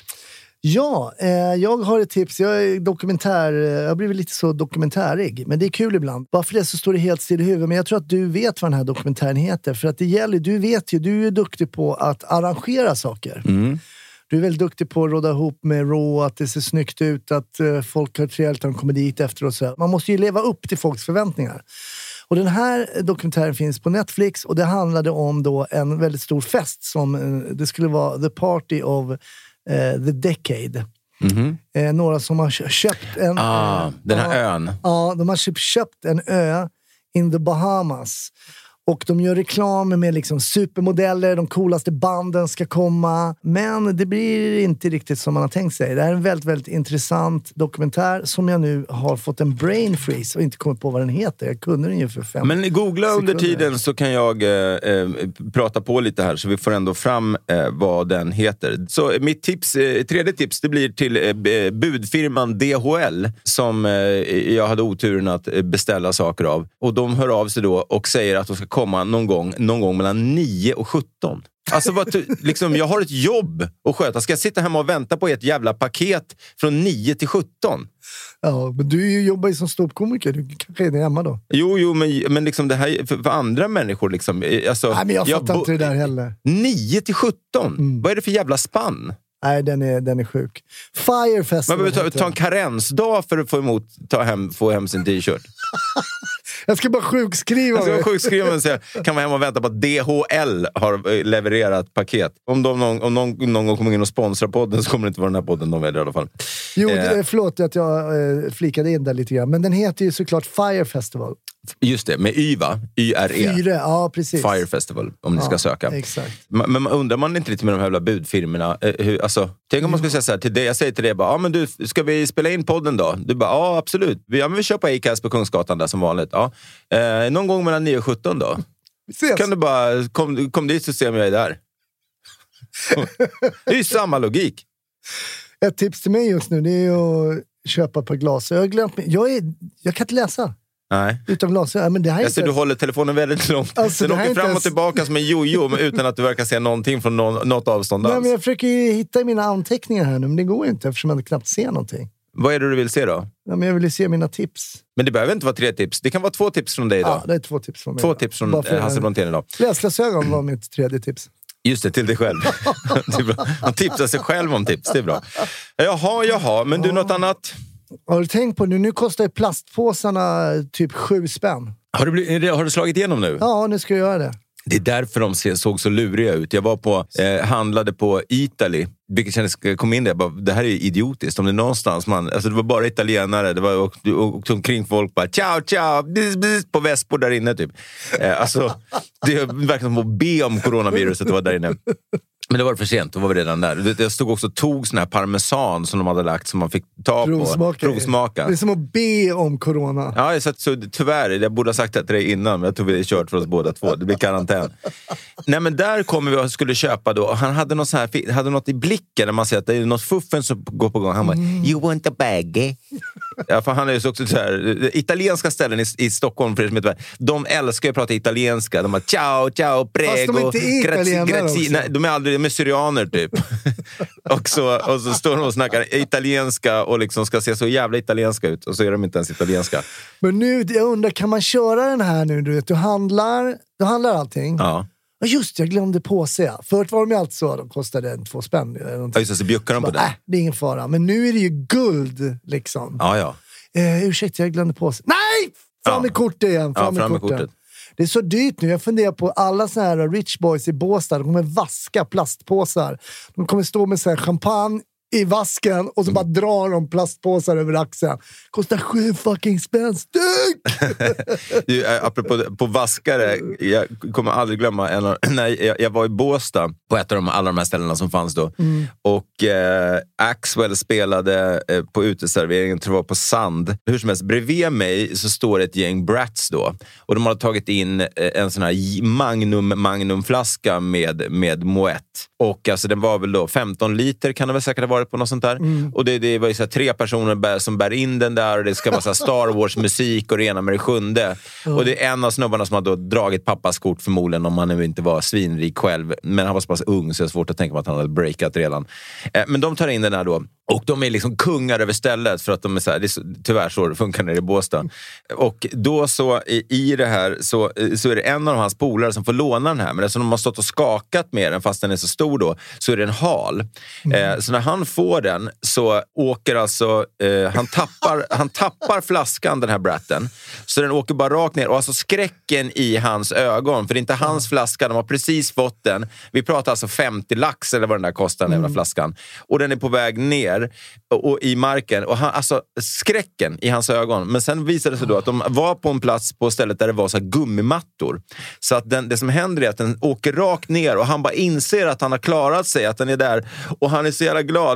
Ja, eh, jag har ett tips. Jag är dokumentär, jag har blivit lite så dokumentärig, men det är kul ibland. Bara för det så står det helt still i huvudet, men jag tror att du vet vad den här dokumentären heter. För att det gäller, du vet ju, du är duktig på att arrangera saker. Mm. Du är väldigt duktig på att råda ihop med Raw, att det ser snyggt ut, att uh, folk har trevligt när de kommer dit efter och så. Man måste ju leva upp till folks förväntningar. Och den här dokumentären finns på Netflix och det handlade om då en väldigt stor fest som uh, det skulle vara The Party of uh, the Decade. Mm-hmm. Eh, några som har köpt en... Ah, eh, den här ja, ön. Ja, de har köpt en ö in the Bahamas. Och de gör reklam med liksom supermodeller, de coolaste banden ska komma. Men det blir inte riktigt som man har tänkt sig. Det här är en väldigt, väldigt intressant dokumentär som jag nu har fått en brain freeze och inte kommit på vad den heter. Jag kunde den ju för fem Men googla sekunder. Under tiden så kan jag eh, prata på lite här så vi får ändå fram eh, vad den heter. Så mitt tips, eh, tredje tips, det blir till eh, budfirman D H L som eh, jag hade oturen att beställa saker av. Och de hör av sig då och säger att de ska komma någon gång, någon gång mellan nio och sjutton. Alltså vad, liksom, jag har ett jobb att sköta. Ska jag sitta hemma och vänta på ett jävla paket från nio till sjutton? Ja, men du jobbar ju som ståuppkomiker. Du kanske är hemma då. Jo, jo, men, men liksom det här för, för andra människor liksom. Alltså, Nej, men jag fattar jag, inte det där heller. nio till sjutton? Mm. Vad är det för jävla spann? Nej, den är, den är sjuk. Fire Festival. Man behöver ta, ta en karensdag för att få emot, ta hem, få hem sin t-shirt. Jag ska bara sjukskriva Jag ska bara sjukskriva och säga, kan man hem och vänta på att D H L har levererat paket. Om de någon, om någon, någon gång kommer in och sponsrar podden så kommer det inte vara den här podden de väljer i alla fall. Jo, eh. det, förlåt att jag eh, flikade in där lite grann. Men den heter ju såklart Fire Festival. Just det, med Y va? Y R E. Fyre, ja precis. Fire Festival, om ni ja, ska söka. Exakt. Men, men undrar man inte lite med de här jävla budfirmerna? Eh, hur, alltså, tänk om man skulle säga så här till dig. Jag säger till dig bara, ja men du, ska vi spela in podden då? Du bara, ja absolut. Vi, ja, men vi kör på Acast på Kungsgatan där som vanligt. Ja. Eh, någon gång mellan nio och sjutton då. Ses. Kan du bara, kom, kom dit så ser jag är där. Det är ju samma logik. Ett tips till mig just nu, det är att köpa ett par glas. Jag har glömt mig. Jag, är, jag kan inte läsa. Nej. Utan glasögon. Men det här är jag ser, inte... du håller telefonen väldigt långt. Alltså, den åker fram och ens... tillbaka som en jojo utan att du verkar se någonting från någon, något avstånd alls. Nej, men jag försöker hitta i mina anteckningar här nu, men det går inte eftersom jag knappt ser någonting. Vad är det du vill se då? Ja, men jag vill se mina tips. Men det behöver inte vara tre tips. Det kan vara två tips från dig idag. Ja, det är två tips från mig. Två tips från Hasse Brontén idag. Läsglasögon var mitt tredje tips. Just det, till dig själv. Det är bra. Man tipsar sig själv om tips, det är bra. Jaha, jaha, men du, något annat? Har du tänkt på nu? Nu kostar ju plastpåsarna typ sju spänn. Har du, blivit, har du slagit igenom nu? Ja, nu ska jag göra det. Det är därför de såg så luriga ut. Jag var på, eh, handlade på Italy. Vilket kändes, kom in där, jag bara, det här är ju idiotiskt. Om det är någonstans, man, alltså det var bara italienare. Det var åkte omkring folk bara, ciao, ciao, bis, bis, på Vespo där inne typ. Eh, alltså, det är verkligen som att be om coronaviruset att vara där inne. Men det var för sent, då var vi redan där. Jag stod också och tog sån här parmesan som de hade lagt som man fick ta Provsmaka. på. Provsmaka. Det är som att be om corona. Ja, jag satt, så, tyvärr, jag borde ha sagt det till dig innan, men jag tror vi hade kört för oss båda två. Det blir karantän. Nej, men där kommer vi och skulle köpa då. Han hade något, så här, hade något i blicken när man ser att det är något fuffen som går på gång. Han bara, mm. you want a bag? Ja, för han är ju också så här, italienska ställen i, i Stockholm, för det som heter, de älskar att prata italienska. De bara, ciao, ciao, prego. Fast de är inte italienare också. Nej, de är aldrig, de är syrianer typ. och, så, och så står de och snackar italienska och liksom ska se så jävla italienska ut. Och så är de inte ens italienska. Men nu, jag undrar, kan man köra den här nu? Du vet, du handlar, du handlar allting. Ja. Och just, jag glömde på sig. Förut var de ju alltid så, de kostade en två spänn. Eller ja, just det, så bjuckar de på det. Nej, det är ingen fara. Men nu är det ju guld, liksom. Ja, ja. Eh, ursäkta, jag glömde på sig. Nej! Fram ja. med kortet igen. Fram, ja, fram med kortet. kortet. Det är så dyrt nu. Jag funderar på alla såna här rich boys i Båstad. De kommer vaska plastpåsar. De kommer stå med så här champagne i vasken och så bara drar de plastpåsar över axeln. Kostar sju fucking spänn styck! du, apropå på vaskare, jag kommer aldrig glömma en av, när jag, jag var i Båstad på ett av de, alla de här ställena som fanns då. Mm. Och eh, Axwell spelade eh, på uteserveringen, tror jag var på Sand. Hur som helst, bredvid mig så står ett gäng brats då. Och de har tagit in eh, en sån här Magnum Magnumflaska med, med Moët. Och alltså den var väl då femton liter, kan det väl säkert ha varit på något sånt där. Mm. Och det, det var ju så här tre personer bär, som bär in den där och det ska vara så här Star Wars musik och det ena med det sjunde. Mm. Och det är en av snubbarna som har då dragit pappas kort förmodligen, om han nu inte var svinrik själv. Men han var så pass ung så det är svårt att tänka på att han hade breakat redan. Eh, men de tar in den där då. Och de är liksom kungar över stället för att de är så här, det är så, tyvärr så det funkar nere i Båstad. Och då så i, i det här så, så är det en av hans polare som får låna den här. Men eftersom de har stått och skakat med den fast den är så stor då, så är den hal. Mm. Eh, så när han får den så åker alltså, eh, han, tappar, han tappar flaskan, den här bratten. Så den åker bara rakt ner. Och alltså skräcken i hans ögon, för det är inte hans flaska, de har precis fått den. Vi pratar alltså femtio lax eller vad den där kostar, den jävla flaskan. Och den är på väg ner och i marken, och han, alltså skräcken i hans ögon. Men sen visade det sig då att de var på en plats på stället där det var så här gummimattor, så att den, det som händer är att den åker rakt ner och han bara inser att han har klarat sig, att den är där, och han är så jävla glad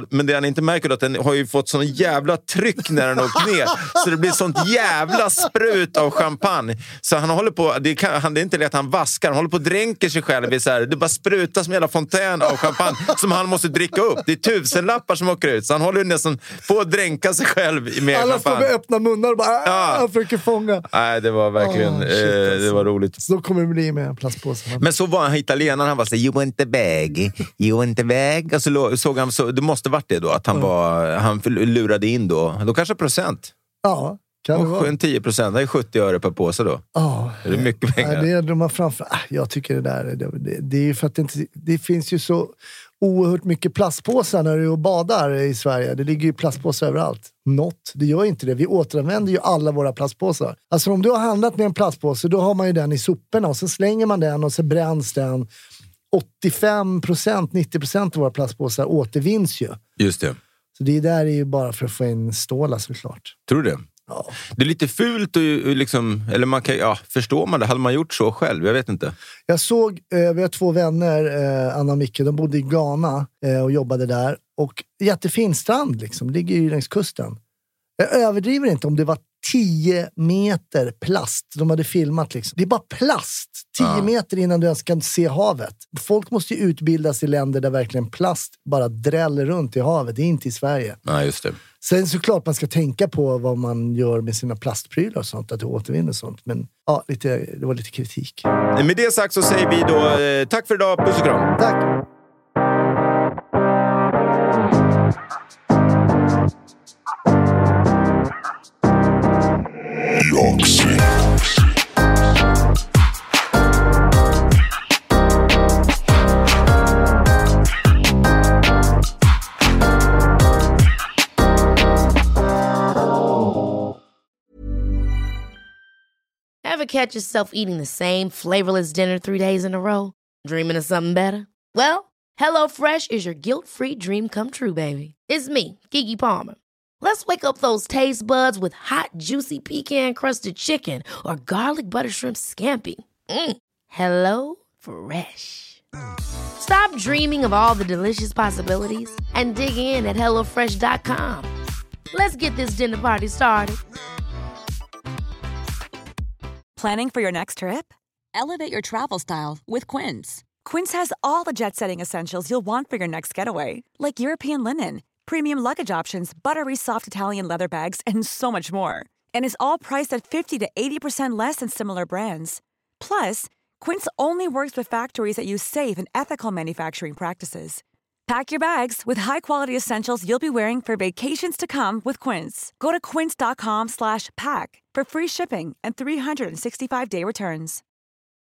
Ja, men det han inte märker är att den har ju fått sån jävla tryck när den åkt ner. Så det blir sånt jävla sprut av champagne. Så han håller på, det, kan, han, det är inte lätt att han vaskar, han håller på att dränka sig själv i så här, det bara sprutas med hela fontän av champagne som han måste dricka upp. Det är tusen lappar som åker ut, så han håller nästan på att dränka sig själv med alla champagne. står med öppna munnar och bara äh, ja. jag försöker fånga. Nej, det var verkligen, oh, shit, eh, det var roligt. Så kommer det bli med en plastpåse. Men så var han italienaren, han var så you want the bag, you want the bag. Alltså såg han, så, det måste varit det då, att han mm. var, han lurade in då, då kanske procent. Ja. Kan det vara? En tio procent, det är sjuttio öre per påse då. Ja. Det är mycket pengar. Ja, det är de har framför, jag tycker det där, det, det, det är ju för att det inte, det finns ju så oerhört mycket plastpåsar när du är och badar i Sverige. Det ligger ju plastpåsar överallt. Något, det gör inte det. Vi återanvänder ju alla våra plastpåsar. Alltså om du har handlat med en plastpåse, då har man ju den i soporna och så slänger man den och så bränns den. åttiofem procent, nittio procent av våra plastpåsar återvinns ju. Just det. Så det där är ju bara för att få in stålar såklart. Tror du det? Ja. Det är lite fult och liksom, eller man kan, ja, förstår man det? Hade man gjort så själv? Jag vet inte. Jag såg, eh, vi har två vänner, eh, Anna och Micke, de bodde i Ghana eh, och jobbade där. Och jättefin strand liksom, ligger ju längs kusten. Jag överdriver inte om det var tio meter plast de hade filmat liksom. Det är bara plast tio ja. meter innan du ens kan se havet. Folk måste ju utbildas i länder där verkligen plast bara dräller runt i havet. Det är inte i Sverige. Nej, just det. Sen såklart man ska tänka på vad man gör med sina plastprylar och sånt, att du återvinner och sånt. Men ja, lite, det var lite kritik. Med det sagt så säger vi då eh, tack för idag, puss och kram. Tack. Ever catch yourself eating the same flavorless dinner three days in a row? Dreaming of something better? Well, HelloFresh is your guilt-free dream come true, baby. It's me, Keke Palmer. Let's wake up those taste buds with hot, juicy pecan-crusted chicken or garlic butter shrimp scampi. Mm. Hello Fresh. Stop dreaming of all the delicious possibilities and dig in at hello fresh dot com. Let's get this dinner party started. Planning for your next trip? Elevate your travel style with Quince. Quince has all the jet-setting essentials you'll want for your next getaway, like European linen, premium luggage options, buttery soft Italian leather bags, and so much more. And is all priced at fifty to eighty percent less than similar brands. Plus, Quince only works with factories that use safe and ethical manufacturing practices. Pack your bags with high-quality essentials you'll be wearing for vacations to come with Quince. Go to quince dot com slash pack for free shipping and three sixty-five day returns.